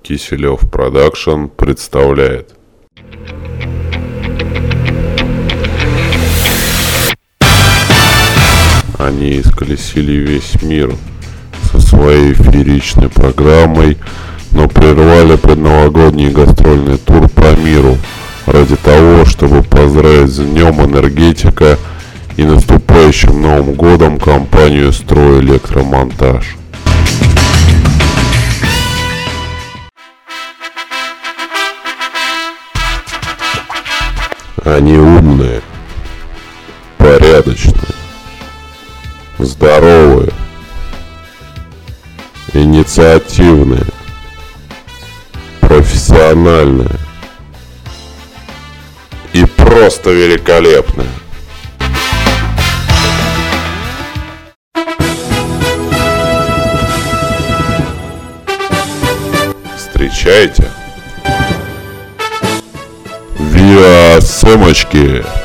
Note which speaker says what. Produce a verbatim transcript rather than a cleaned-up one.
Speaker 1: Киселев Продакшн представляет. Они исколесили весь мир со своей фееричной программой, но прервали предновогодний гастрольный тур по миру ради того, чтобы поздравить с Днем Энергетика и наступающим Новым Годом компанию «Стройэлектромонтаж». Они умные, порядочные, здоровые, инициативные, профессиональные и просто великолепные. Встречайте! Виа Сэмочки!